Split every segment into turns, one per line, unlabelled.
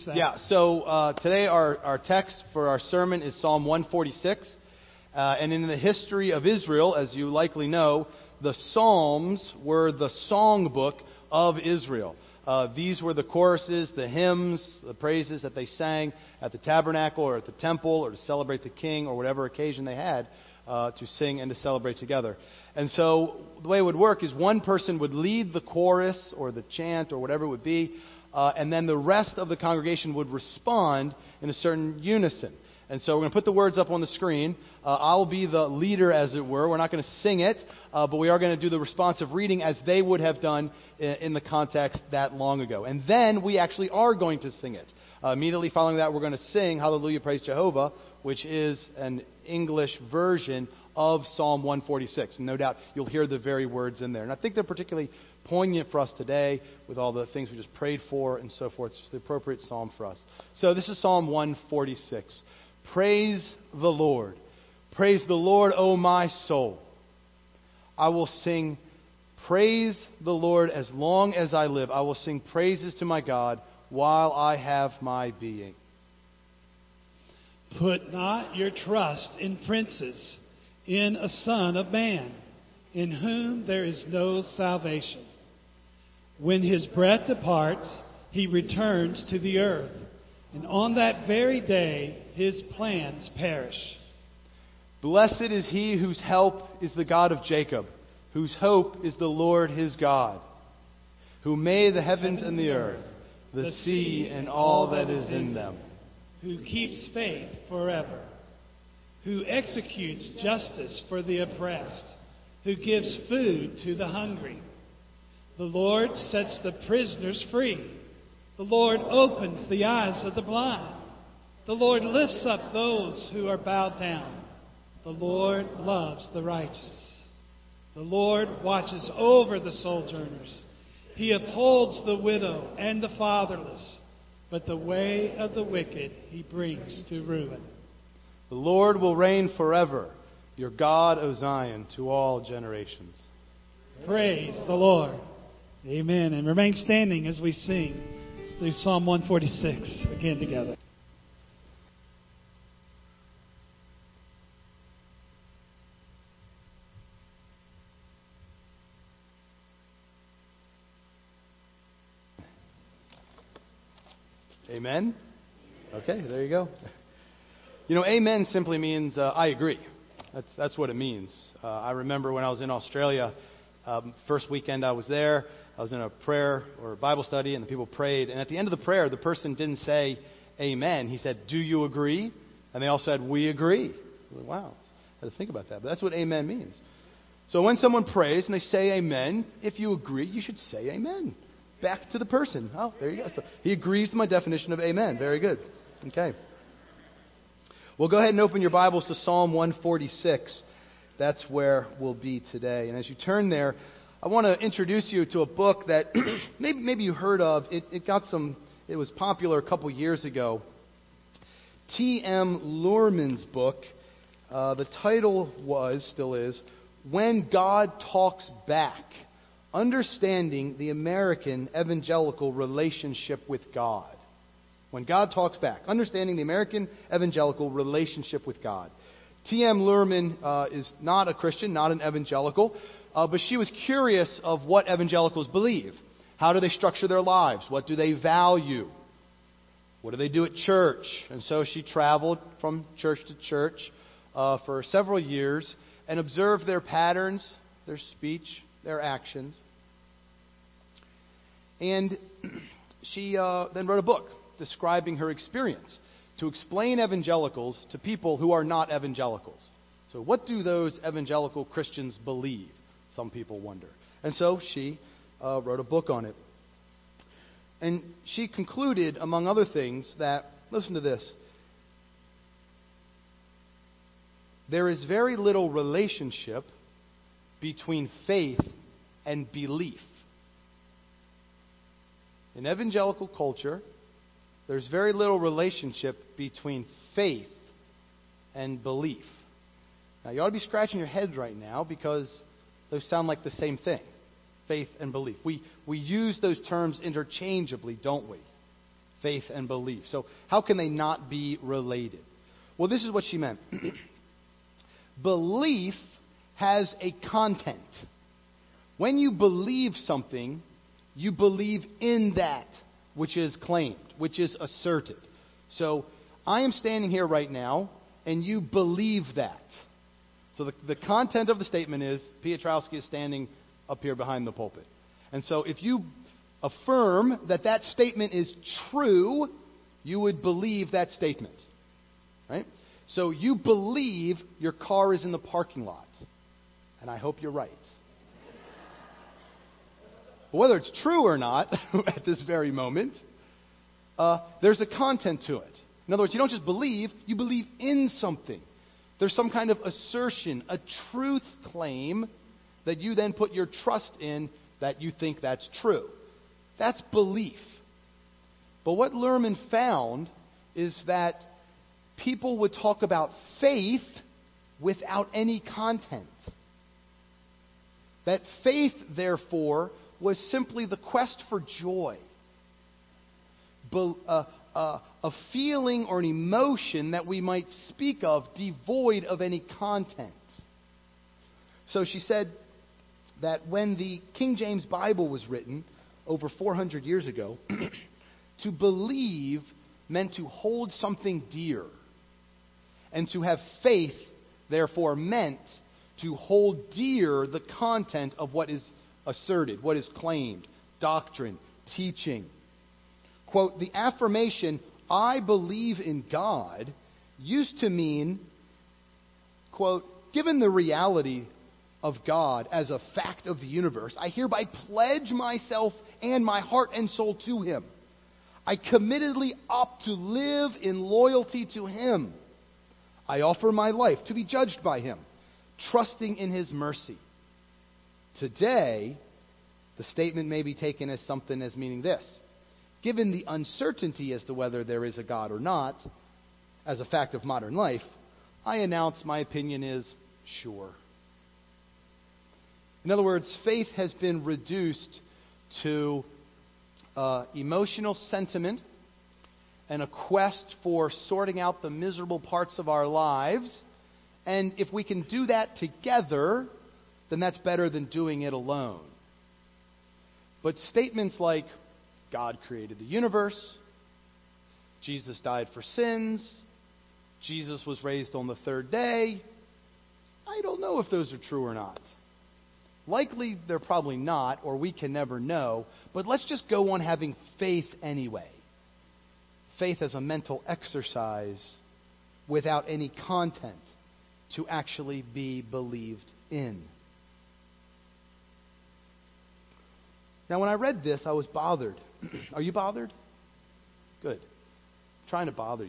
that?
Yeah, so today our text for our sermon is Psalm 146. And in the history of Israel, as you likely know, the Psalms were the songbook of Israel. These were the choruses, the hymns, the praises that they sang at the tabernacle or at the temple or to celebrate the king or whatever occasion they had to sing and to celebrate together. And so the way it would work is one person would lead the chorus or the chant or whatever it would be, and then the rest of the congregation would respond in a certain unison. And so we're going to put the words up on the screen. I'll be the leader, as it were. We're not going to sing it, but we are going to do the responsive reading as they would have done in the context that long ago. And then we actually are going to sing it. Immediately following that, we're going to sing Hallelujah, Praise Jehovah, which is an English version of Psalm 146. And no doubt you'll hear the very words in there. And I think they're particularly poignant for us today with all the things we just prayed for and so forth. It's the appropriate psalm for us. So this is Psalm 146. Praise the Lord. Praise the Lord, O my soul. I will sing praise the Lord as long as I live. I will sing praises to my God while I have my being.
Put not your trust in princes, in a son of man, in whom there is no salvation. When his breath departs, he returns to the earth, and on that very day his plans perish.
Blessed is he whose help is the God of Jacob, whose hope is the Lord his God, who made the heavens and the earth, the sea and all that is in them,
who keeps faith forever, who executes justice for the oppressed, who gives food to the hungry. The Lord sets the prisoners free. The Lord opens the eyes of the blind. The Lord lifts up those who are bowed down. The Lord loves the righteous. The Lord watches over the sojourners. He upholds the widow and the fatherless, but the way of the wicked he brings to ruin.
The Lord will reign forever, your God, O Zion, to all generations.
Praise the Lord. Amen. And remain standing as we sing through Psalm 146 again together.
Amen? Okay, there you go. You know, amen simply means I agree. That's what it means. I remember when I was in Australia, first weekend I was there, I was in a prayer or Bible study, and the people prayed. And at the end of the prayer, the person didn't say amen. He said, do you agree? And they all said, we agree. Wow, I had to think about that. But that's what amen means. So when someone prays and they say amen, if you agree, you should say amen. Back to the person. Oh, there you go. So he agrees to my definition of amen. Very good. Okay. Well, go ahead and open your Bibles to Psalm 146. That's where we'll be today. And as you turn there, I want to introduce you to a book that maybe you heard of. It was popular a couple years ago. T.M. Luhrmann's book. The title still is, When God Talks Back: Understanding the American Evangelical Relationship with God. When God Talks Back. Understanding the American Evangelical Relationship with God. T.M. Luhrmann is not a Christian, not an evangelical, but she was curious of what evangelicals believe. How do they structure their lives? What do they value? What do they do at church? And so she traveled from church to church for several years and observed their patterns, their speech, their actions. And she then wrote a book describing her experience to explain evangelicals to people who are not evangelicals. So what do those evangelical Christians believe? Some people wonder. And so she wrote a book on it. And she concluded, among other things, that, listen to this, there is very little relationship between faith and belief. In evangelical culture, there's very little relationship between faith and belief. Now, you ought to be scratching your heads right now because those sound like the same thing, faith and belief. We use those terms interchangeably, don't we? faith and belief. So how can they not be related? Well, this is what she meant. Belief has a content. When you believe something, you believe in that which is claimed, which is asserted. So I am standing here right now, and you believe that. So the content of the statement is Piotrowski is standing up here behind the pulpit. And so if you affirm that that statement is true, you would believe that statement. Right? So you believe your car is in the parking lot. And I hope you're right. But whether it's true or not at this very moment, there's a content to it. In other words, you don't just believe, you believe in something. There's some kind of assertion, a truth claim that you then put your trust in that you think that's true. That's belief. But what Lerman found is that people would talk about faith without any content. That faith, therefore, was simply the quest for joy. A feeling or an emotion that we might speak of devoid of any content. So she said that when the King James Bible was written over 400 years ago, to believe meant to hold something dear. And to have faith, therefore, meant to hold dear the content of what is asserted, what is claimed, doctrine, teaching. Quote, the affirmation, I believe in God, used to mean, quote, given the reality of God as a fact of the universe, I hereby pledge myself and my heart and soul to Him. I committedly opt to live in loyalty to Him. I offer my life to be judged by Him, trusting in His mercy. Today, the statement may be taken as something as meaning this. Given the uncertainty as to whether there is a God or not, as a fact of modern life, I announce my opinion is sure. In other words, faith has been reduced to emotional sentiment and a quest for sorting out the miserable parts of our lives. And if we can do that together, then that's better than doing it alone. But statements like, God created the universe, Jesus died for sins, Jesus was raised on the third day, I don't know if those are true or not. Likely they're probably not, or we can never know, but let's just go on having faith anyway. Faith as a mental exercise without any content to actually be believed in. Now, when I read this, I was bothered. Are you bothered? Good. I'm trying to bother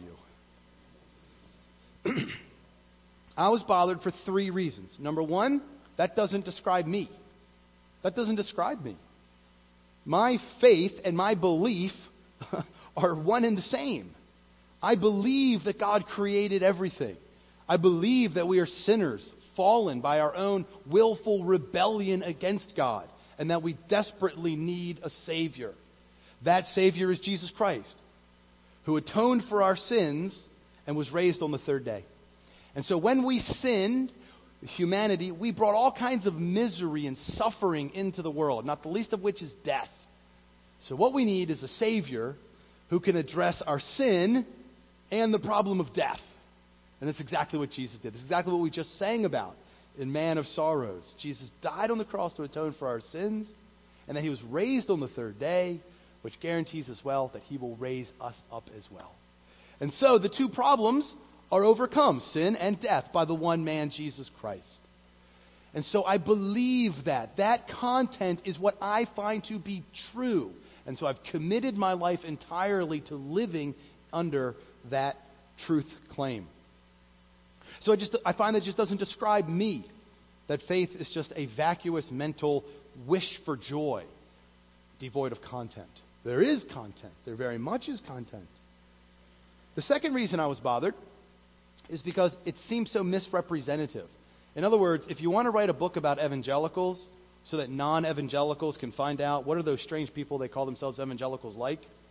you. I was bothered for 3 reasons. Number 1, that doesn't describe me. That doesn't describe me. My faith and my belief are one and the same. I believe that God created everything. I believe that we are sinners, fallen by our own willful rebellion against God, and that we desperately need a Savior. That Savior is Jesus Christ, who atoned for our sins and was raised on the third day. And so when we sinned, humanity, we brought all kinds of misery and suffering into the world, not the least of which is death. So what we need is a Savior who can address our sin and the problem of death. And that's exactly what Jesus did. That's exactly what we just sang about in Man of Sorrows. Jesus died on the cross to atone for our sins, and then He was raised on the third day, which guarantees as well that He will raise us up as well. And so the 2 problems are overcome, sin and death, by the one man, Jesus Christ. And so I believe that. That content is what I find to be true. And so I've committed my life entirely to living under that truth claim. So I find that just doesn't describe me. That faith is just a vacuous mental wish for joy, devoid of content. There is content. There very much is content. The second reason I was bothered is because it seems so misrepresentative. In other words, if you want to write a book about evangelicals so that non-evangelicals can find out what are those strange people they call themselves evangelicals like,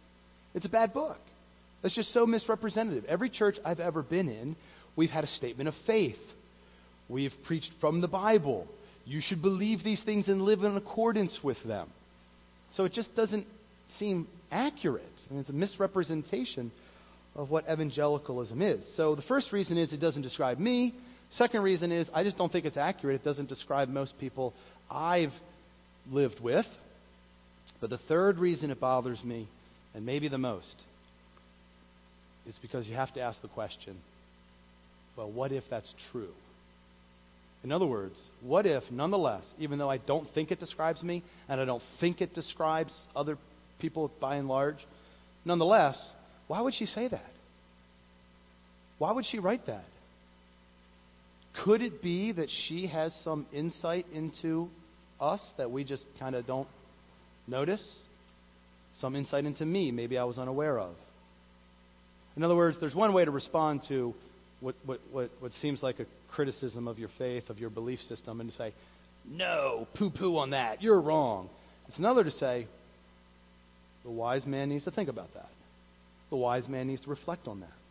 It's a bad book. That's just so misrepresentative. Every church I've ever been in, we've had a statement of faith. We've preached from the Bible. You should believe these things and live in accordance with them. So it just doesn't seem accurate. I mean, it's a misrepresentation of what evangelicalism is. So the first reason is it doesn't describe me. Second reason is I just don't think it's accurate. It doesn't describe most people I've lived with. But the third reason it bothers me, and maybe the most, is because you have to ask the question, well, what if that's true? In other words, what if, nonetheless, even though I don't think it describes me, and I don't think it describes other people by and large, nonetheless, why would she say that? Why would she write that? Could it be that she has some insight into us that we just kind of don't notice? Some insight into me maybe I was unaware of. In other words, there's one way to respond to what seems like a criticism of your faith, of your belief system, and to say, no, poo-poo on that, you're wrong. It's another to say, the wise man needs to think about that. The wise man needs to reflect on that.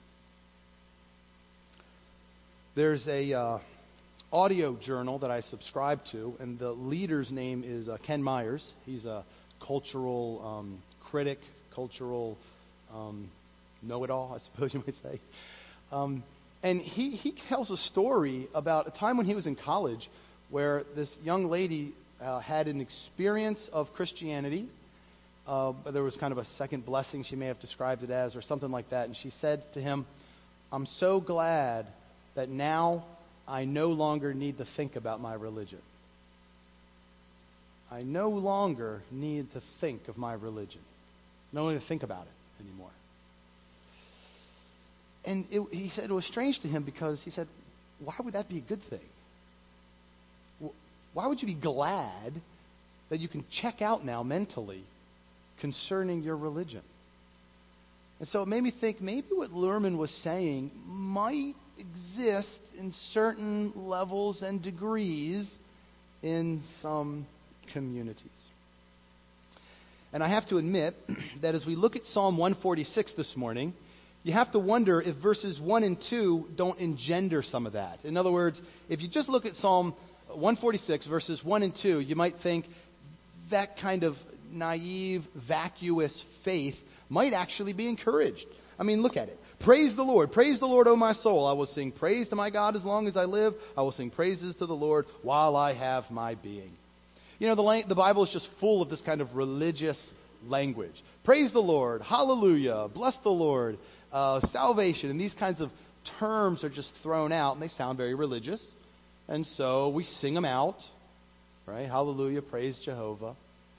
There's a audio journal that I subscribe to, and the leader's name is Ken Myers. He's a cultural critic, cultural know-it-all, I suppose you might say. And he tells a story about a time when he was in college where this young lady had an experience of Christianity. But there was kind of a second blessing, she may have described it as, or something like that. And she said to him, I'm so glad that now I no longer need to think about my religion. I no longer need to think of my religion. No need to think about it anymore. And he said it was strange to him because he said, why would that be a good thing? Why would you be glad that you can check out now mentally concerning your religion? And so it made me think maybe what Luhrmann was saying might exist in certain levels and degrees in some communities. And I have to admit that as we look at Psalm 146 this morning, you have to wonder if verses 1 and 2 don't engender some of that. In other words, if you just look at Psalm 146, verses 1 and 2, you might think that kind of naive, vacuous faith might actually be encouraged. I mean, look at it. Praise the Lord, O my soul. I will sing praise to my God as long as I live. I will sing praises to the Lord while I have my being. You know, the Bible is just full of this kind of religious language. Praise the Lord, hallelujah, bless the Lord, salvation, and these kinds of terms are just thrown out, and they sound very religious. And so we sing them out, right? Hallelujah, praise Jehovah.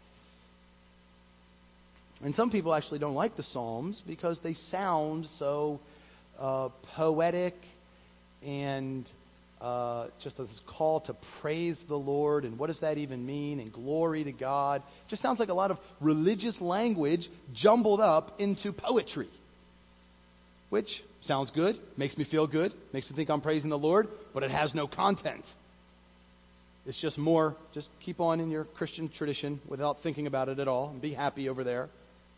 And some people actually don't like the Psalms because they sound so poetic and just this call to praise the Lord. And what does that even mean? And glory to God. It just sounds like a lot of religious language jumbled up into poetry. Which sounds good, makes me feel good, makes me think I'm praising the Lord, but it has no content. It's just more, just keep on in your Christian tradition without thinking about it at all and be happy over there.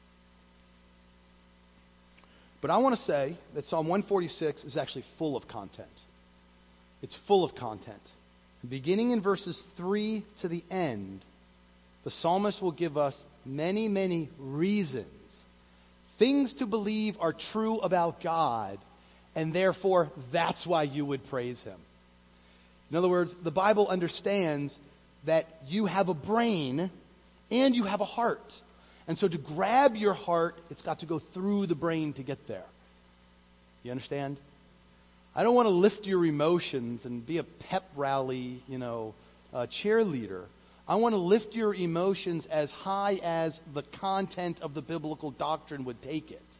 But I want to say that Psalm 146 is actually full of content. It's full of content. Beginning in verses 3 to the end, the psalmist will give us many, many reasons, things to believe are true about God, and therefore that's why you would praise Him. In other words, the Bible understands that you have a brain and you have a heart. And so to grab your heart, it's got to go through the brain to get there. You understand? I don't want to lift your emotions and be a pep rally, cheerleader. I want to lift your emotions as high as the content of the biblical doctrine would take it.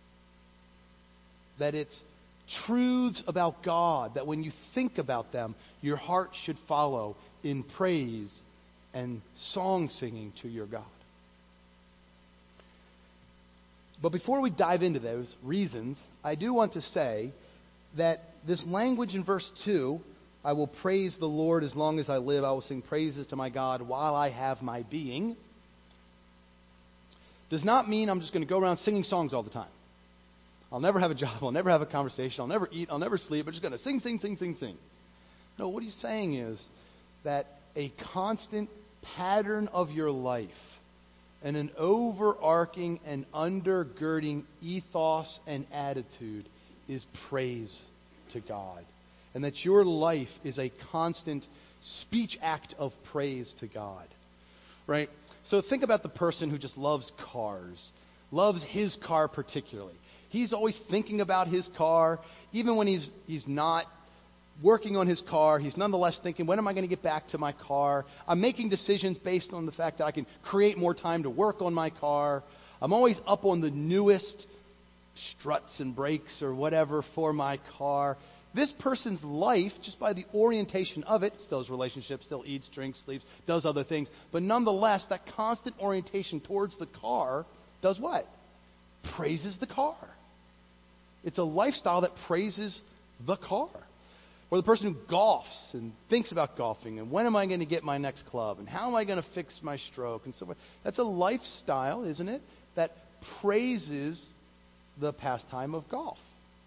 That it's truths about God, that when you think about them, your heart should follow in praise and song singing to your God. But before we dive into those reasons, I do want to say that this language in verse 2, I will praise the Lord as long as I live. I will sing praises to my God while I have my being. does not mean I'm just going to go around singing songs all the time. I'll never have a job. I'll never have a conversation. I'll never eat. I'll never sleep. I'm just going to sing, sing, sing, sing, sing. No, what he's saying is that a constant pattern of your life and an overarching and undergirding ethos and attitude is praise to God. And that your life is a constant speech act of praise to God. Right? So think about the person who just loves cars. Loves his car particularly. He's always thinking about his car. Even when he's not working on his car, he's nonetheless thinking, when am I going to get back to my car? I'm making decisions based on the fact that I can create more time to work on my car. I'm always up on the newest struts and brakes or whatever for my car. This person's life, just by the orientation of it, still has relationships, still eats, drinks, sleeps, does other things, but nonetheless, that constant orientation towards the car does what? Praises the car. It's a lifestyle that praises the car. Or the person who golfs and thinks about golfing and when am I going to get my next club and how am I going to fix my stroke and so forth. That's a lifestyle, isn't it, that praises the pastime of golf.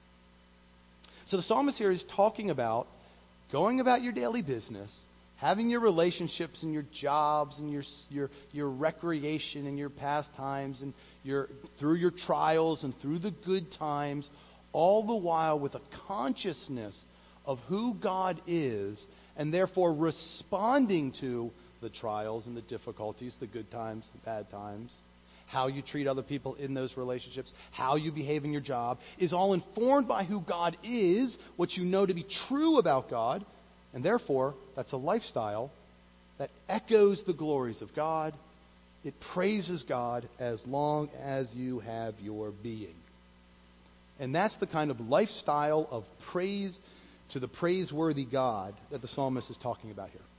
So the psalmist here is talking about going about your daily business, having your relationships and your jobs and your recreation and your pastimes and through your trials and through the good times, all the while with a consciousness of who God is and therefore responding to the trials and the difficulties, the good times, the bad times, how you treat other people in those relationships, how you behave in your job, is all informed by who God is, what you know to be true about God, and therefore that's a lifestyle that echoes the glories of God. It praises God as long as you have your being. And that's the kind of lifestyle of praise to the praiseworthy God that the psalmist is talking about here.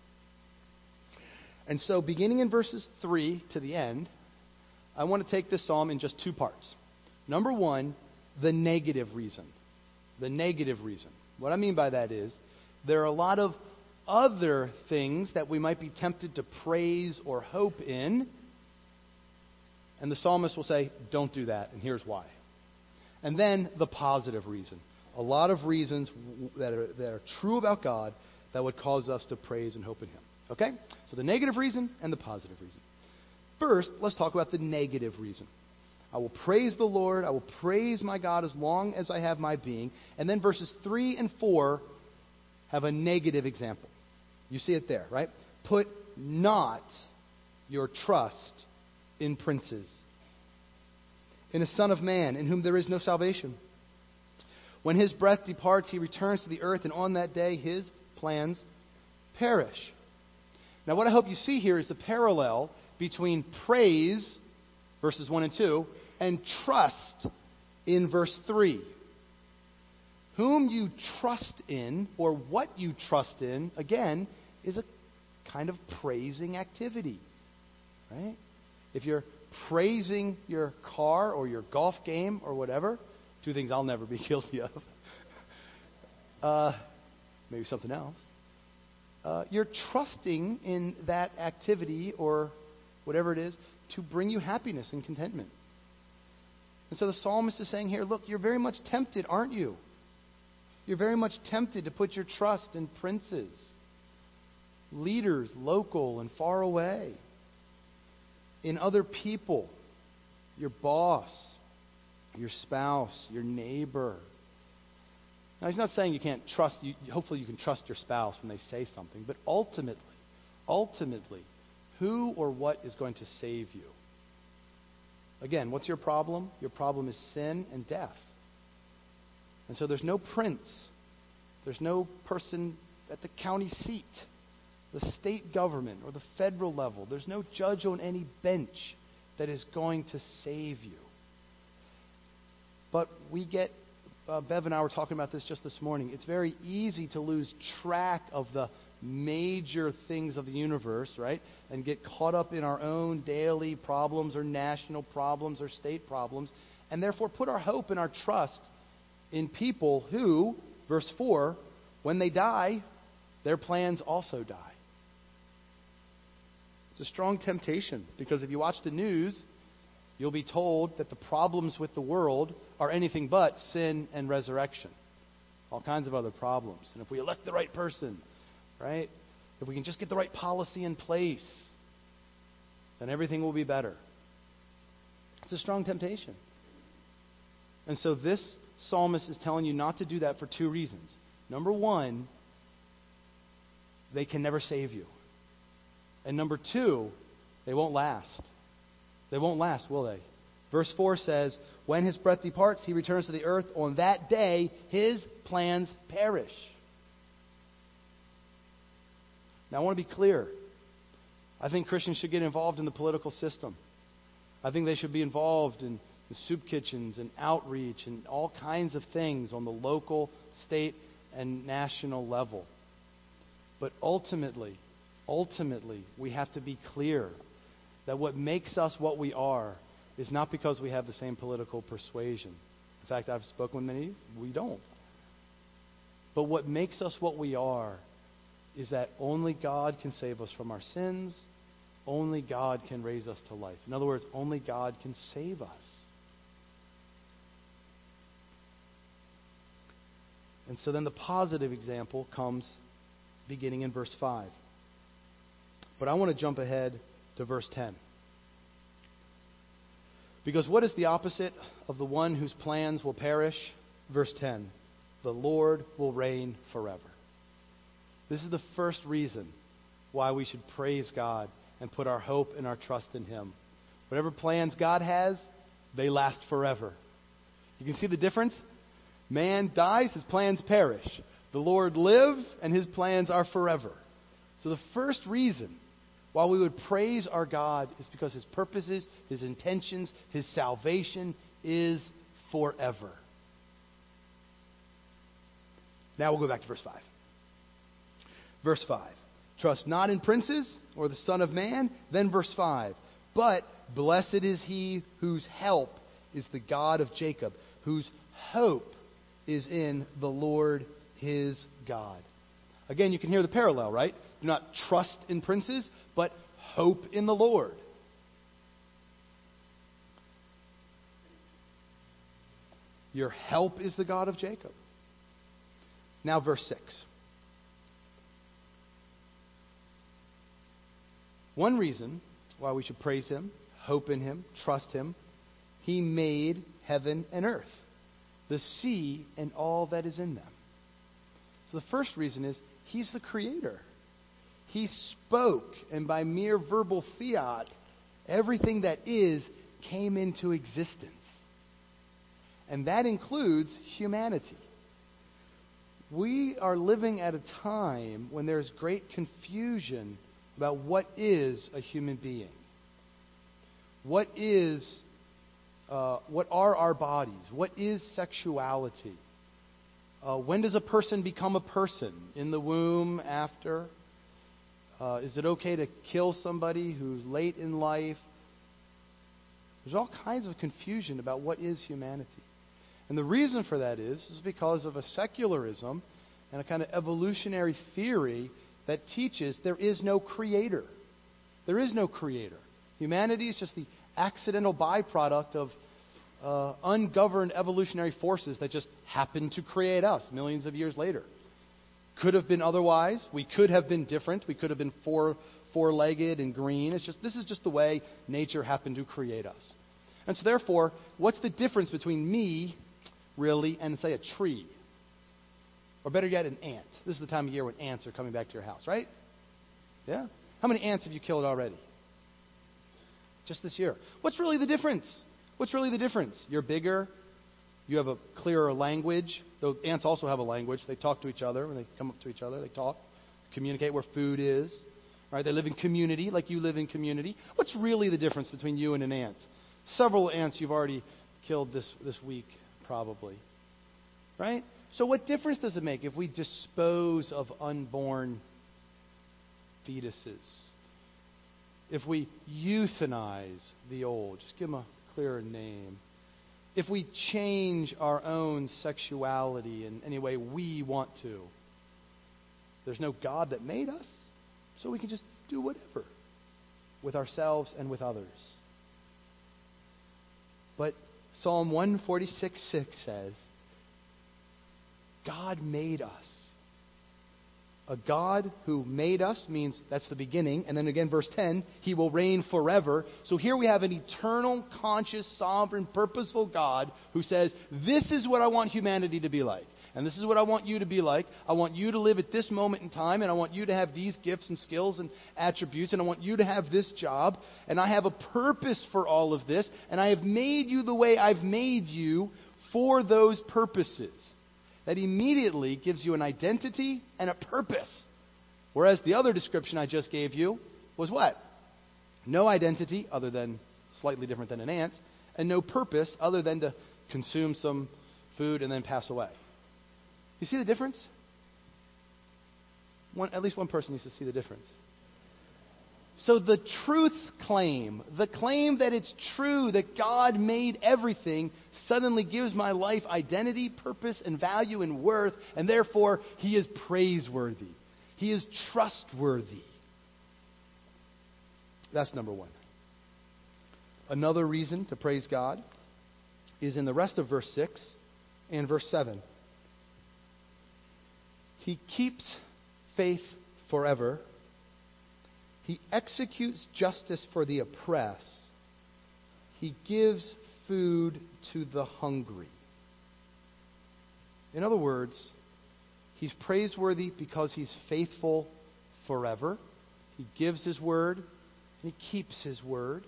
And so beginning in verses 3 to the end, I want to take this psalm in just two parts. Number one, the negative reason. The negative reason. What I mean by that is, there are a lot of other things that we might be tempted to praise or hope in, and the psalmist will say, don't do that, and here's why. And then the positive reason. A lot of reasons that are true about God that would cause us to praise and hope in Him. Okay? So the negative reason and the positive reason. First, let's talk about the negative reason. I will praise the Lord. I will praise my God as long as I have my being. And then verses 3 and 4 have a negative example. You see it there, right? Put not your trust in princes, in a son of man, in whom there is no salvation. When his breath departs, he returns to the earth, and on that day his plans perish. Now, what I hope you see here is the parallel between praise, verses 1 and 2, and trust in verse 3. Whom you trust in, or what you trust in, again, is a kind of praising activity. Right? If you're praising your car or your golf game or whatever, two things I'll never be guilty of. Maybe something else. You're trusting in that activity or whatever it is to bring you happiness and contentment. And so the psalmist is saying here, look, you're very much tempted, aren't you? You're very much tempted to put your trust in princes, leaders, local and far away, in other people, your boss, your spouse, your neighbor. Now, he's not saying you can't trust. Hopefully you can trust your spouse when they say something. But ultimately, who or what is going to save you? Again, what's your problem? Your problem is sin and death. And so there's no prince. There's no person at the county seat, the state government, or the federal level. There's no judge on any bench that is going to save you. But we get, Bev and I were talking about this just this morning. It's very easy to lose track of the major things of the universe, right? And get caught up in our own daily problems or national problems or state problems. And therefore put our hope and our trust in people who, verse 4, when they die, their plans also die. It's a strong temptation because if you watch the news, you'll be told that the problems with the world are anything but sin and resurrection. All kinds of other problems. And if we elect the right person, right? If we can just get the right policy in place, then everything will be better. It's a strong temptation. And so this psalmist is telling you not to do that for two reasons. Number one, they can never save you. And number two, they won't last. They won't last, will they? Verse 4 says, when his breath departs, he returns to the earth. On that day, his plans perish. Now, I want to be clear. I think Christians should get involved in the political system. I think they should be involved in the soup kitchens and outreach and all kinds of things on the local, state, and national level. But ultimately, we have to be clear that what makes us what we are is not because we have the same political persuasion. In fact, I've spoken with many, we don't. But what makes us what we are is that only God can save us from our sins. Only God can raise us to life. In other words, only God can save us. And so then the positive example comes beginning in verse 5. But I want to jump ahead to verse 10. Because what is the opposite of the one whose plans will perish? Verse 10. The Lord will reign forever. This is the first reason why we should praise God and put our hope and our trust in Him. Whatever plans God has, they last forever. You can see the difference? Man dies, his plans perish. The Lord lives, and His plans are forever. So the first reason why we would praise our God is because His purposes, His intentions, His salvation is forever. Now we'll go back to verse 5. Verse 5. Trust not in princes or the Son of Man. Then verse 5. But blessed is he whose help is the God of Jacob, whose hope is in the Lord his God. Again, you can hear the parallel, right? Do not trust in princes, but hope in the Lord. Your help is the God of Jacob. Now verse 6. One reason why we should praise Him, hope in Him, trust Him, He made heaven and earth, the sea and all that is in them. So the first reason is He's the Creator. He spoke, and by mere verbal fiat, everything that is came into existence. And that includes humanity. We are living at a time when there's great confusion about what is a human being. What are our bodies? What is sexuality? When does a person become a person? In the womb, after? Is it okay to kill somebody who's late in life? There's all kinds of confusion about what is humanity. And the reason for that is because of a secularism and a kind of evolutionary theory that teaches there is no creator. There is no creator. Humanity is just the accidental byproduct of ungoverned evolutionary forces that just happened to create us millions of years later. Could have been otherwise. We could have been different. We could have been four-legged and green. This is just the way nature happened to create us. And so therefore, what's the difference between me, really, and say a tree? Or better yet, an ant. This is the time of year when ants are coming back to your house, right? Yeah? How many ants have you killed already? Just this year. What's really the difference? What's really the difference? You're bigger. You have a clearer language. Though ants also have a language. They talk to each other. When they come up to each other, they talk. Communicate where food is. Right? They live in community like you live in community. What's really the difference between you and an ant? Several ants you've already killed this week, probably. Right? So what difference does it make if we dispose of unborn fetuses? If we euthanize the old, just give them a clearer name. If we change our own sexuality in any way we want to. There's no God that made us, so we can just do whatever with ourselves and with others. But Psalm 146:6 says, God made us. A God who made us means that's the beginning. And then again, verse 10, He will reign forever. So here we have an eternal, conscious, sovereign, purposeful God who says, this is what I want humanity to be like. And this is what I want you to be like. I want you to live at this moment in time, and I want you to have these gifts and skills and attributes, and I want you to have this job, and I have a purpose for all of this, and I have made you the way I've made you for those purposes. That immediately gives you an identity and a purpose. Whereas the other description I just gave you was what? No identity other than slightly different than an ant, and no purpose other than to consume some food and then pass away. You see the difference? At least one person needs to see the difference. So the truth claim, the claim that it's true that God made everything, suddenly gives my life identity, purpose, and value and worth, and therefore He is praiseworthy. He is trustworthy. That's number one. Another reason to praise God is in the rest of verse 6 and verse 7. He keeps faith forever. He executes justice for the oppressed. He gives food to the hungry. In other words, He's praiseworthy because He's faithful forever. He gives His word, and He keeps His word.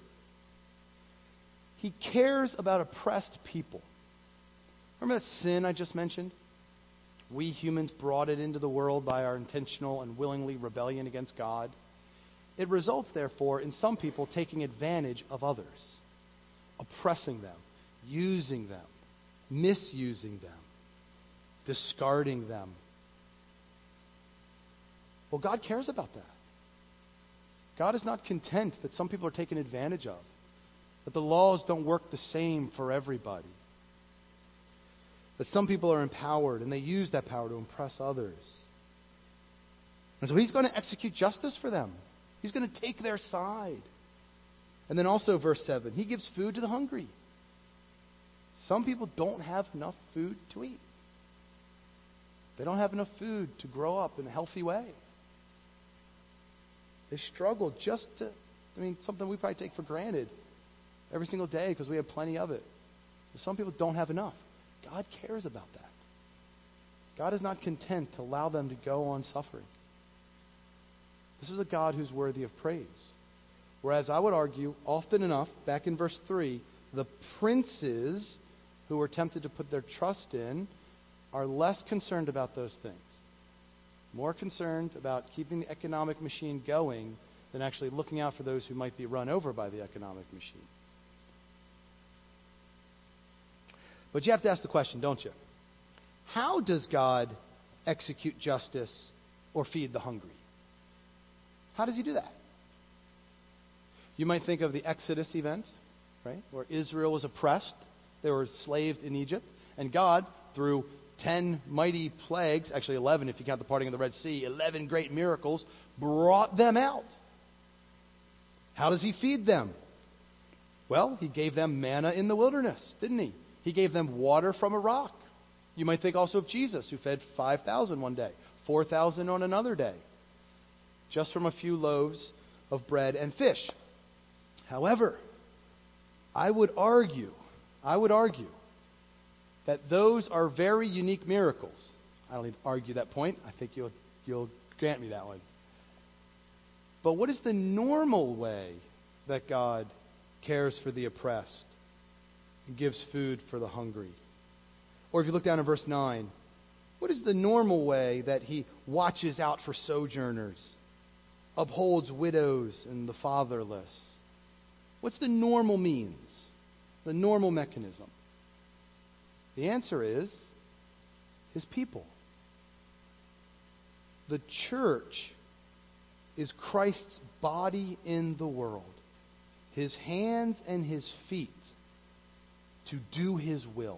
He cares about oppressed people. Remember that sin I just mentioned? We humans brought it into the world by our intentional and willingly rebellion against God. It results, therefore, in some people taking advantage of others, oppressing them, using them, misusing them, discarding them. Well, God cares about that. God is not content that some people are taken advantage of, that the laws don't work the same for everybody, that some people are empowered and they use that power to impress others. And so He's going to execute justice for them. He's going to take their side. And then also verse 7, He gives food to the hungry. Some people don't have enough food to eat. They don't have enough food to grow up in a healthy way. They struggle just to, something we probably take for granted every single day because we have plenty of it. But some people don't have enough. God cares about that. God is not content to allow them to go on suffering. This is a God who's worthy of praise. Whereas I would argue, often enough, back in verse 3, the princes who are tempted to put their trust in are less concerned about those things. More concerned about keeping the economic machine going than actually looking out for those who might be run over by the economic machine. But you have to ask the question, don't you? How does God execute justice or feed the hungry? How does He do that? You might think of the Exodus event, right? Where Israel was oppressed. They were enslaved in Egypt. And God, through 10 mighty plagues, actually 11 if you count the parting of the Red Sea, 11 great miracles, brought them out. How does He feed them? Well, He gave them manna in the wilderness, didn't He? He gave them water from a rock. You might think also of Jesus, who fed 5,000 one day, 4,000 on another day, just from a few loaves of bread and fish. However, I would argue that those are very unique miracles. I don't need to argue that point. I think you'll grant me that one. But what is the normal way that God cares for the oppressed and gives food for the hungry? Or if you look down in verse 9, what is the normal way that He watches out for sojourners, upholds widows and the fatherless? What's the normal means, the normal mechanism? The answer is His people. The church is Christ's body in the world, His hands and His feet to do His will.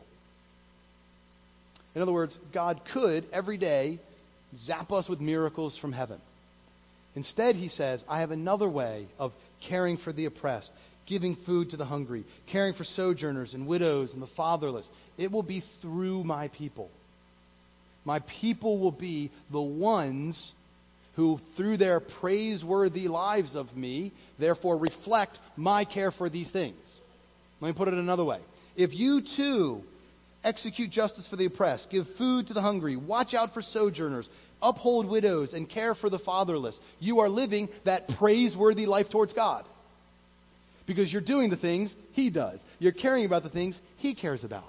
In other words, God could every day zap us with miracles from heaven. Instead, He says, I have another way of caring for the oppressed, giving food to the hungry, caring for sojourners and widows and the fatherless. It will be through my people. My people will be the ones who, through their praiseworthy lives of me, therefore reflect my care for these things. Let me put it another way. If you too execute justice for the oppressed, give food to the hungry, watch out for sojourners, uphold widows, and care for the fatherless, you are living that praiseworthy life towards God. Because you're doing the things He does. You're caring about the things He cares about.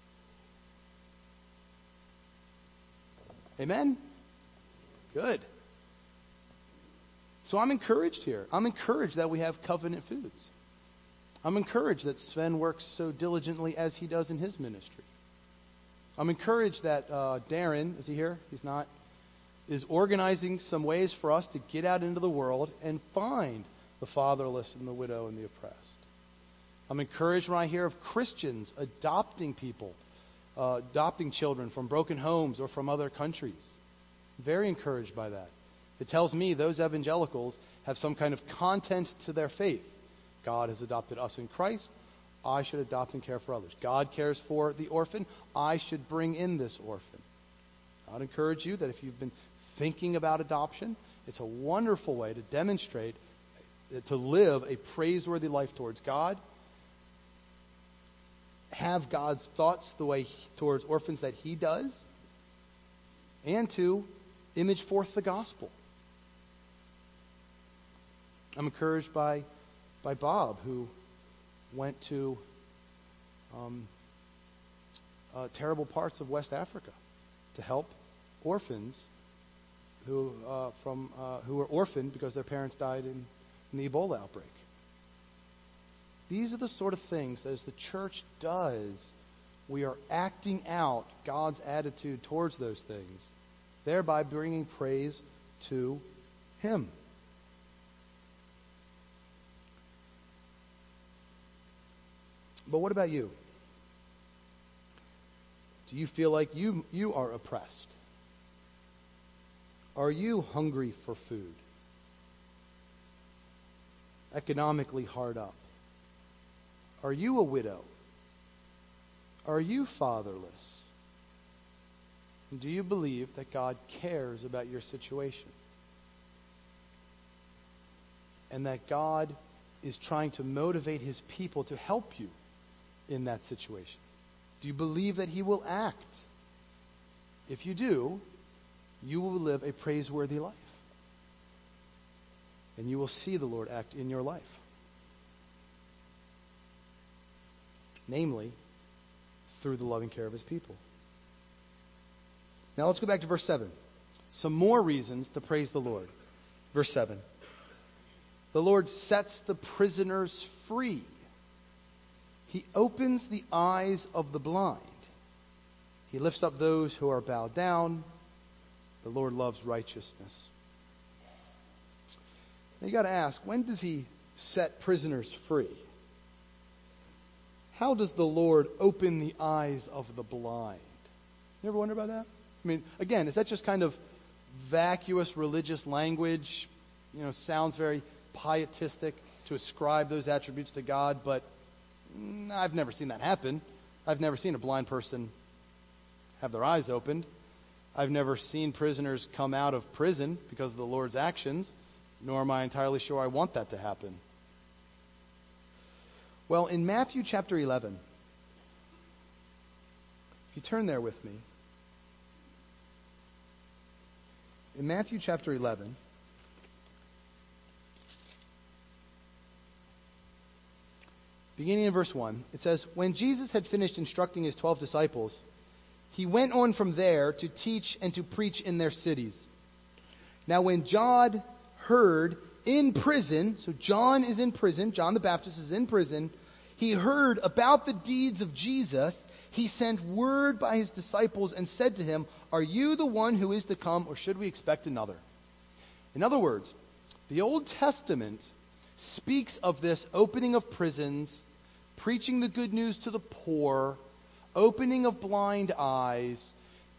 Amen? Good. So I'm encouraged here. I'm encouraged that we have covenant foods. I'm encouraged that Sven works so diligently as he does in his ministry. I'm encouraged that Darren, is he here? He's not. Is organizing some ways for us to get out into the world and find the fatherless and the widow and the oppressed. I'm encouraged when I hear of Christians adopting people, adopting children from broken homes or from other countries. Very encouraged by that. It tells me those evangelicals have some kind of content to their faith. God has adopted us in Christ. I should adopt and care for others. God cares for the orphan. I should bring in this orphan. I'd encourage you that if you've been thinking about adoption, it's a wonderful way to demonstrate, to live a praiseworthy life towards God. Have God's thoughts the way towards orphans that He does. And to image forth the gospel. I'm encouraged by Bob, who went to terrible parts of West Africa to help orphans who were orphaned because their parents died in the Ebola outbreak. These are the sort of things that as the church does, we are acting out God's attitude towards those things, thereby bringing praise to Him. But what about you? Do you feel like you are oppressed? Are you hungry for food? Economically hard up? Are you a widow? Are you fatherless? Do you believe that God cares about your situation? And that God is trying to motivate His people to help you in that situation? Do you believe that He will act? If you do, you will live a praiseworthy life. And you will see the Lord act in your life. Namely, through the loving care of His people. Now let's go back to verse 7. Some more reasons to praise the Lord. Verse 7. The Lord sets the prisoners free. He opens the eyes of the blind. He lifts up those who are bowed down. The Lord loves righteousness. Now you got to ask, when does He set prisoners free? How does the Lord open the eyes of the blind? You ever wonder about that? I mean, again, is that just kind of vacuous religious language? Sounds very pietistic to ascribe those attributes to God, but I've never seen that happen. I've never seen a blind person have their eyes opened. I've never seen prisoners come out of prison because of the Lord's actions, nor am I entirely sure I want that to happen. Well, in Matthew chapter 11, if you turn there with me, in Matthew chapter 11, beginning in verse 1, it says, "When Jesus had finished instructing His 12 disciples, He went on from there to teach and to preach in their cities. Now when John heard in prison," so John is in prison, John the Baptist is in prison, "he heard about the deeds of Jesus, He sent word by His disciples and said to him, 'Are you the one who is to come, or should we expect another?'" In other words, the Old Testament speaks of this opening of prisons, preaching the good news to the poor, opening of blind eyes,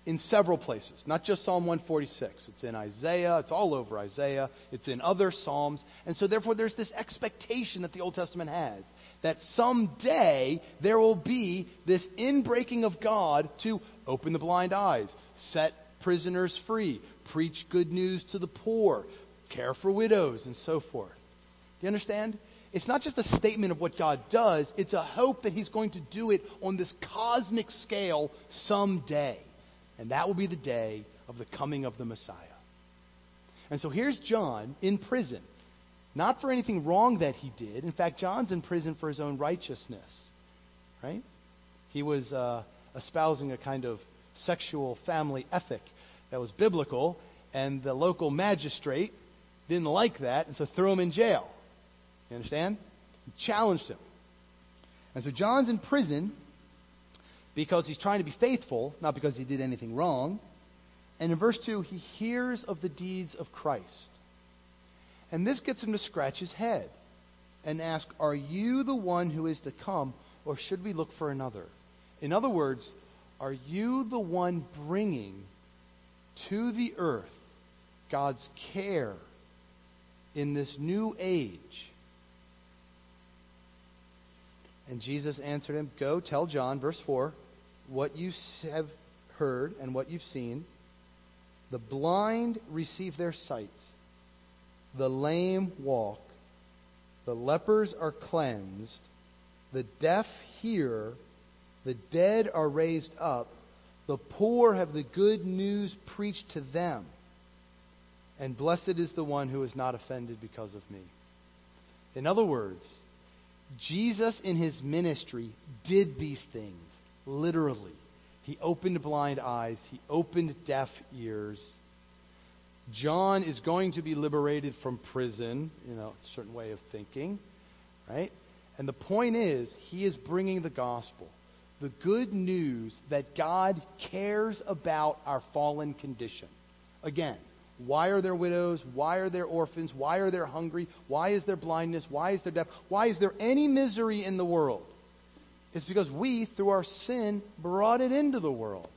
in several places, not just Psalm 146. It's in Isaiah. It's all over Isaiah. It's in other Psalms. And so therefore there's this expectation that the Old Testament has that someday there will be this inbreaking of God to open the blind eyes, set prisoners free, preach good news to the poor, care for widows, and so forth. Do you understand? It's not just a statement of what God does. It's a hope that He's going to do it on this cosmic scale someday. And that will be the day of the coming of the Messiah. And so here's John in prison. Not for anything wrong that he did. In fact, John's in prison for his own righteousness. Right? He was espousing a kind of sexual family ethic that was biblical. And the local magistrate didn't like that. And so threw him in jail. You understand? He challenged him. And so John's in prison because he's trying to be faithful, not because he did anything wrong. And in verse 2, he hears of the deeds of Christ. And this gets him to scratch his head and ask, are you the one who is to come, or should we look for another? In other words, are you the one bringing to the earth God's care in this new age? And Jesus answered him, go tell John, verse 4, what you have heard and what you've seen. The blind receive their sight. The lame walk. The lepers are cleansed. The deaf hear. The dead are raised up. The poor have the good news preached to them. And blessed is the one who is not offended because of me. In other words, Jesus in His ministry did these things, literally. He opened blind eyes. He opened deaf ears. John is going to be liberated from prison, a certain way of thinking, right? And the point is, he is bringing the gospel, the good news that God cares about our fallen condition. Again, why are there widows? Why are there orphans? Why are there hungry? Why is there blindness? Why is there death? Why is there any misery in the world? It's because we, through our sin, brought it into the world.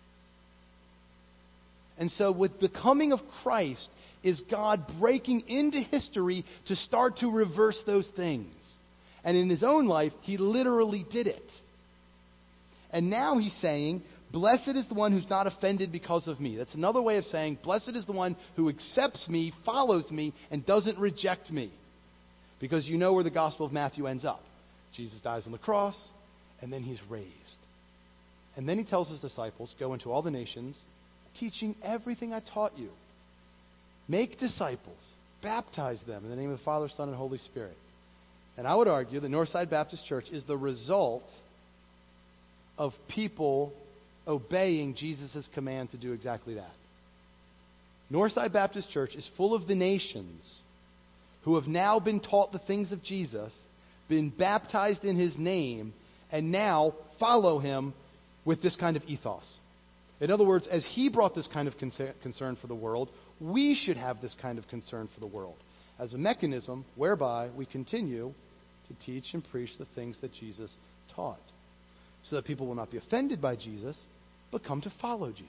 And so with the coming of Christ is God breaking into history to start to reverse those things. And in His own life, He literally did it. And now He's saying, blessed is the one who's not offended because of me. That's another way of saying, blessed is the one who accepts me, follows me, and doesn't reject me. Because you know where the Gospel of Matthew ends up. Jesus dies on the cross, and then He's raised. And then He tells His disciples, go into all the nations, teaching everything I taught you. Make disciples. Baptize them in the name of the Father, Son, and Holy Spirit. And I would argue that Northside Baptist Church is the result of people obeying Jesus' command to do exactly that. Northside Baptist Church is full of the nations who have now been taught the things of Jesus, been baptized in His name, and now follow Him with this kind of ethos. In other words, as He brought this kind of concern for the world, we should have this kind of concern for the world as a mechanism whereby we continue to teach and preach the things that Jesus taught, so that people will not be offended by Jesus, but come to follow Jesus.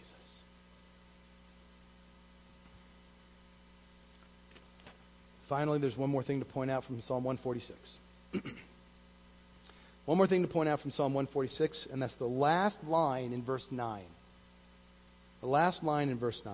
Finally, there's one more thing to point out from Psalm 146. One more thing to point out from Psalm 146, and that's the last line in verse 9. The last line in verse 9.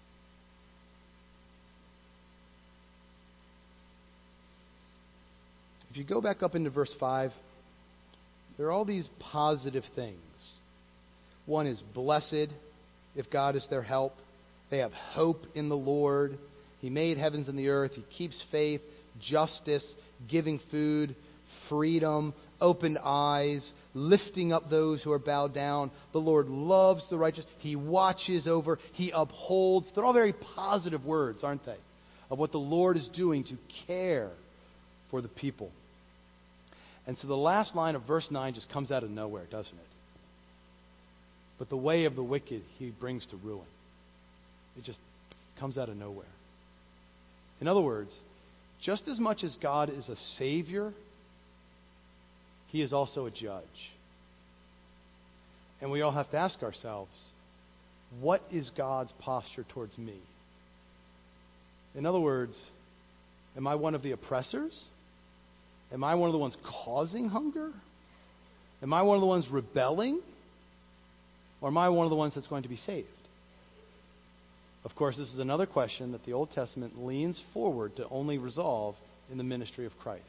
If you go back up into verse 5, there are all these positive things. One is blessed if God is their help. They have hope in the Lord. He made heavens and the earth. He keeps faith, justice, giving food, freedom, opened eyes, lifting up those who are bowed down. The Lord loves the righteous. He watches over. He upholds. They're all very positive words, aren't they? Of what the Lord is doing to care for the people. And so the last line of verse 9 just comes out of nowhere, doesn't it? But the way of the wicked He brings to ruin. It just comes out of nowhere. In other words, just as much as God is a Savior, He is also a judge. And we all have to ask ourselves, what is God's posture towards me? In other words, am I one of the oppressors? Am I one of the ones causing hunger? Am I one of the ones rebelling? Or am I one of the ones that's going to be saved? Of course, this is another question that the Old Testament leans forward to only resolve in the ministry of Christ.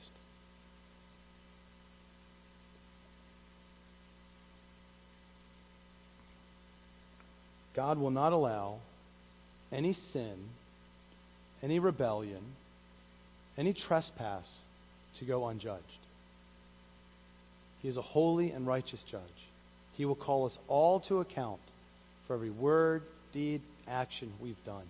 God will not allow any sin, any rebellion, any trespass to go unjudged. He is a holy and righteous judge. He will call us all to account for every word, deed, action we've done.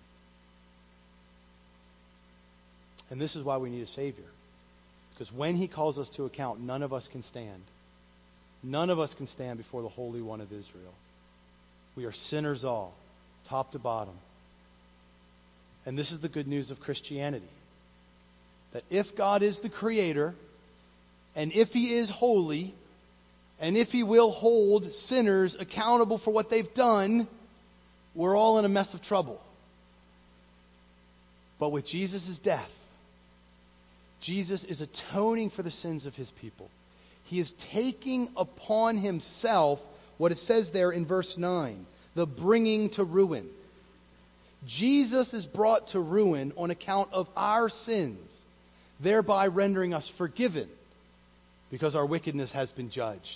And this is why we need a Savior. Because when He calls us to account, none of us can stand. None of us can stand before the Holy One of Israel. We are sinners all, top to bottom. And this is the good news of Christianity. That if God is the Creator, and if He is holy, and if He will hold sinners accountable for what they've done, we're all in a mess of trouble. But with Jesus' death, Jesus is atoning for the sins of His people. He is taking upon Himself what it says there in verse 9, the bringing to ruin. Jesus is brought to ruin on account of our sins, thereby rendering us forgiven because our wickedness has been judged.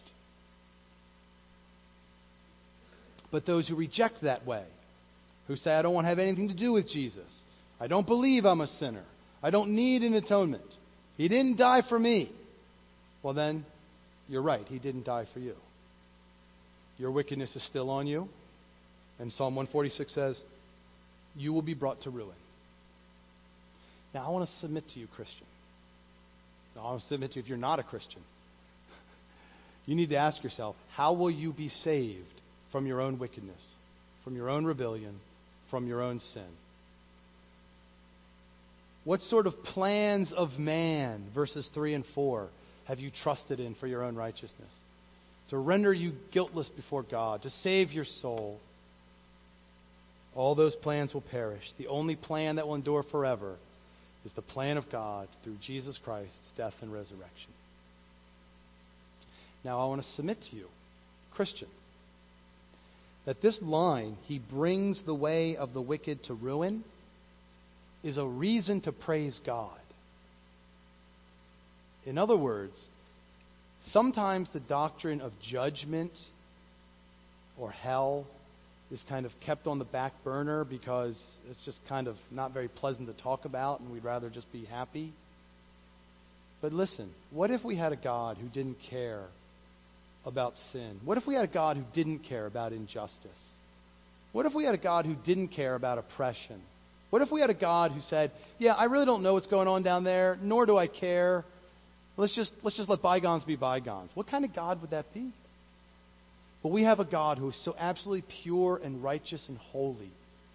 But those who reject that way, who say, I don't want to have anything to do with Jesus, I don't believe I'm a sinner, I don't need an atonement, He didn't die for me, well then, you're right, He didn't die for you. Your wickedness is still on you. And Psalm 146 says, you will be brought to ruin. Now, I want to submit to you, Christian. Now, I want to submit to you if you're not a Christian. You need to ask yourself, how will you be saved from your own wickedness, from your own rebellion, from your own sin? What sort of plans of man, verses 3 and 4, have you trusted in for your own righteousness? To render you guiltless before God, to save your soul. All those plans will perish. The only plan that will endure forever is the plan of God through Jesus Christ's death and resurrection. Now I want to submit to you, Christian, that this line, He brings the way of the wicked to ruin, is a reason to praise God. In other words, sometimes the doctrine of judgment or hell is kind of kept on the back burner because it's just kind of not very pleasant to talk about and we'd rather just be happy. But listen, what if we had a God who didn't care about sin? What if we had a God who didn't care about injustice? What if we had a God who didn't care about oppression? What if we had a God who said, yeah, I really don't know what's going on down there, nor do I care. Let's just let bygones be bygones. What kind of God would that be? Well, we have a God who is so absolutely pure and righteous and holy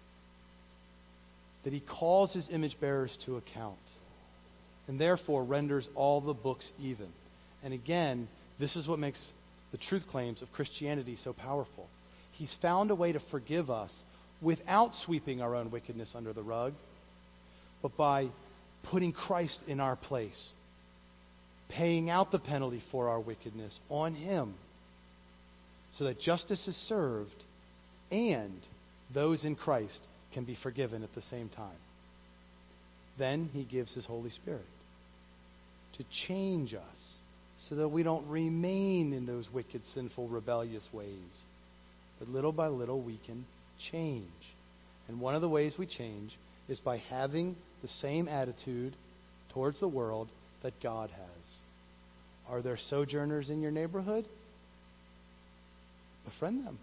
that He calls His image bearers to account and therefore renders all the books even. And again, this is what makes the truth claims of Christianity so powerful. He's found a way to forgive us without sweeping our own wickedness under the rug, but by putting Christ in our place, paying out the penalty for our wickedness on Him, so that justice is served and those in Christ can be forgiven at the same time. Then He gives His Holy Spirit to change us so that we don't remain in those wicked, sinful, rebellious ways. But little by little we can change. And one of the ways we change is by having the same attitude towards the world that God has. Are there sojourners in your neighborhood? Befriend them.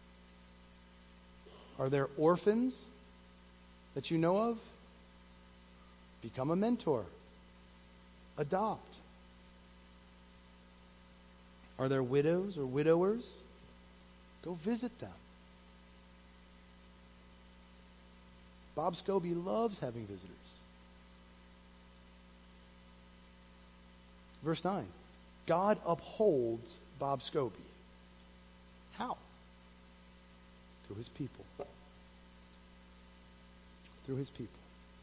Are there orphans that you know of? Become a mentor. Adopt. Are there widows or widowers? Go visit them. Bob Scobie loves having visitors. Verse 9. God upholds Bob Scobie. How? Through His people. Through His people.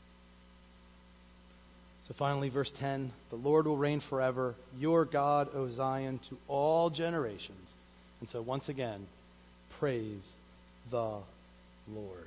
So finally, verse 10, the Lord will reign forever, your God, O Zion, to all generations. And so once again, praise the Lord.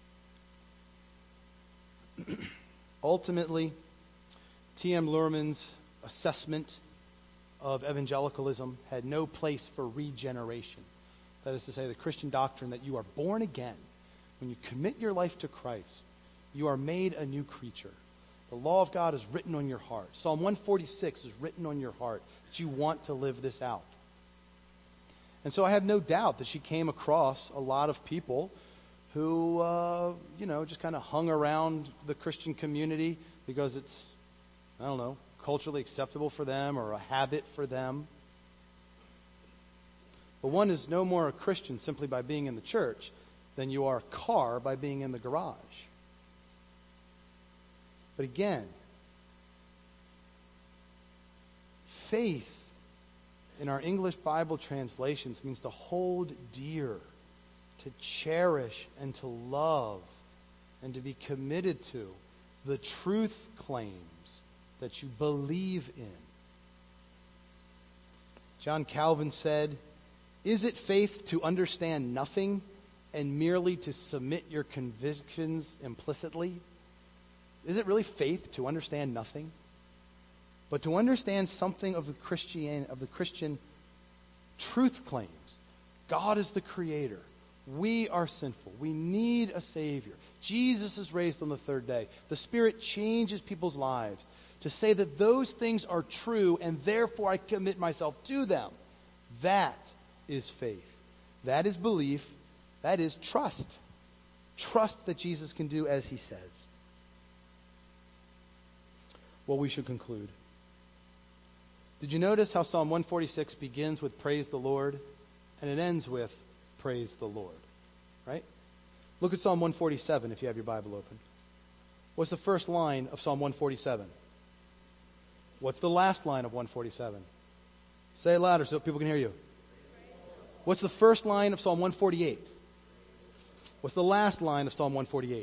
Ultimately, T.M. Luhrmann's assessment of evangelicalism had no place for regeneration. That is to say, the Christian doctrine that you are born again. When you commit your life to Christ, you are made a new creature. The law of God is written on your heart. Psalm 146 is written on your heart that you want to live this out. And so I have no doubt that she came across a lot of people who, just kind of hung around the Christian community because it's, culturally acceptable for them or a habit for them. But one is no more a Christian simply by being in the church than you are a car by being in the garage. But again, faith in our English Bible translations means to hold dear, to cherish, and to love, and to be committed to the truth claims that you believe in. John Calvin said, "Is it faith to understand nothing and merely to submit your convictions implicitly?" Is it really faith to understand nothing? But to understand something of the Christian truth claims. God is the Creator. We are sinful. We need a Savior. Jesus is raised on the third day. The Spirit changes people's lives. To say that those things are true and therefore I commit myself to them. That is faith. That is belief. That is trust. Trust that Jesus can do as He says. Well, we should conclude. Did you notice how Psalm 146 begins with praise the Lord and it ends with praise the Lord? Right? Look at Psalm 147 if you have your Bible open. What's the first line of Psalm 147? What's the last line of 147? Say it louder so people can hear you. What's the first line of Psalm 148? What's the last line of Psalm 148?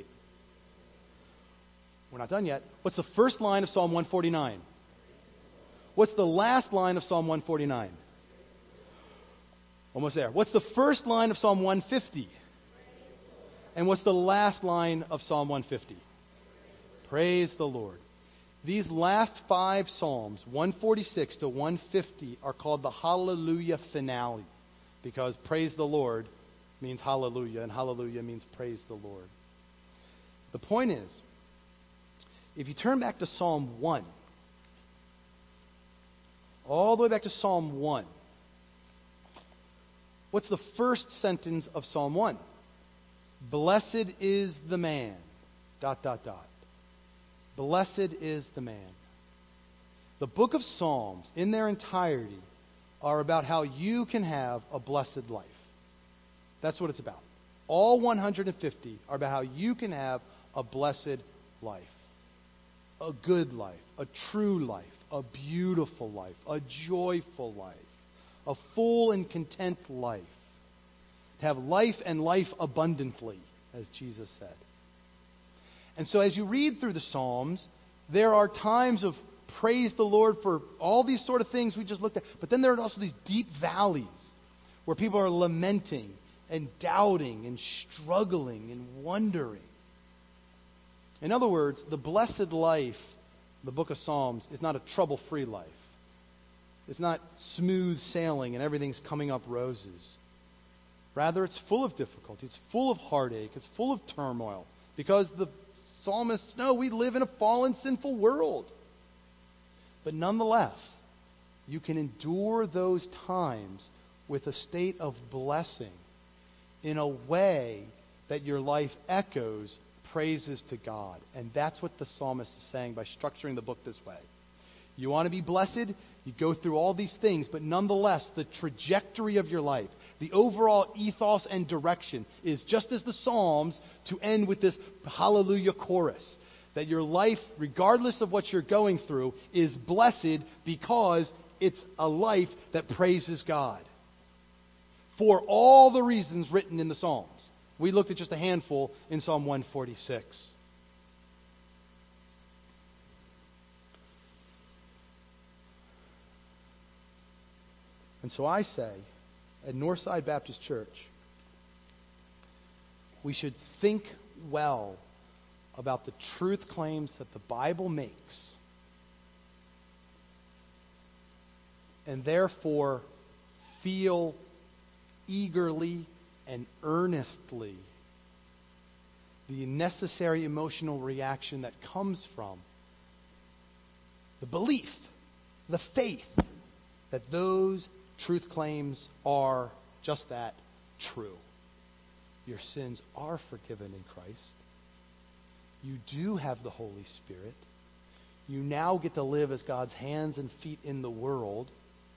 We're not done yet. What's the first line of Psalm 149? What's the last line of Psalm 149? Almost there. What's the first line of Psalm 150? And what's the last line of Psalm 150? Praise the Lord. These last 5 Psalms, 146 to 150, are called the Hallelujah finale. Because praise the Lord means hallelujah, and hallelujah means praise the Lord. The point is, if you turn back to Psalm 1, all the way back to Psalm 1, what's the first sentence of Psalm 1? Blessed is the man, ... Blessed is the man. The book of Psalms, in their entirety, are about how you can have a blessed life. That's what it's about. All 150 are about how you can have a blessed life. A good life, a true life, a beautiful life, a joyful life, a full and content life. To have life and life abundantly, as Jesus said. And so as you read through the Psalms, there are times of praise the Lord for all these sort of things we just looked at. But then there are also these deep valleys where people are lamenting and doubting and struggling and wondering. In other words, the blessed life, the book of Psalms, is not a trouble-free life. It's not smooth sailing and everything's coming up roses. Rather, it's full of difficulty. It's full of heartache. It's full of turmoil. Because the psalmists know we live in a fallen, sinful world. But nonetheless, you can endure those times with a state of blessing in a way that your life echoes praises to God. And that's what the psalmist is saying by structuring the book this way. You want to be blessed? You go through all these things, but nonetheless, the trajectory of your life, the overall ethos and direction is just as the Psalms to end with this hallelujah chorus. That your life, regardless of what you're going through, is blessed because it's a life that praises God. For all the reasons written in the Psalms. We looked at just a handful in Psalm 146. And so I say, at Northside Baptist Church, we should think well about the truth claims that the Bible makes, and therefore feel eagerly and earnestly the necessary emotional reaction that comes from the belief, the faith, that those truth claims are just that, true. Your sins are forgiven in Christ. You do have the Holy Spirit. You now get to live as God's hands and feet in the world.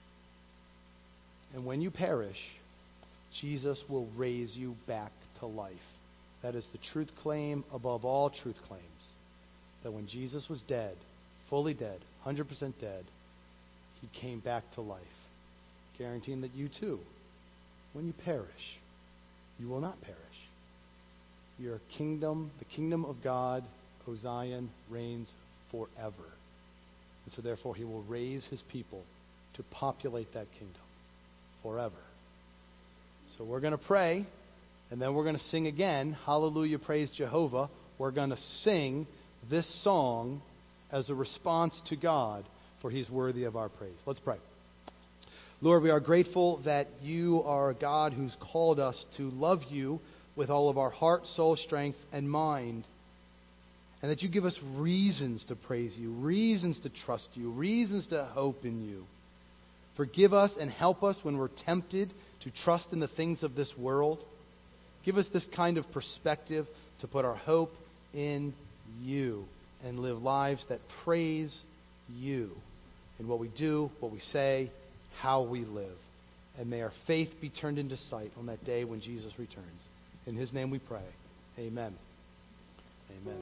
And when you perish, Jesus will raise you back to life. That is the truth claim above all truth claims. That when Jesus was dead, fully dead, 100% dead, he came back to life. Guaranteeing that you too, when you perish, you will not perish. Your kingdom, the kingdom of God, O Zion, reigns forever. And so therefore he will raise his people to populate that kingdom forever. So we're going to pray, and then we're going to sing again, Hallelujah, Praise Jehovah. We're going to sing this song as a response to God, for he's worthy of our praise. Let's pray. Lord, we are grateful that you are a God who's called us to love you with all of our heart, soul, strength, and mind. And that you give us reasons to praise you, reasons to trust you, reasons to hope in you. Forgive us and help us when we're tempted to trust in the things of this world. Give us this kind of perspective to put our hope in you and live lives that praise you in what we do, what we say, how we live. And may our faith be turned into sight on that day when Jesus returns. In his name we pray. Amen. Amen.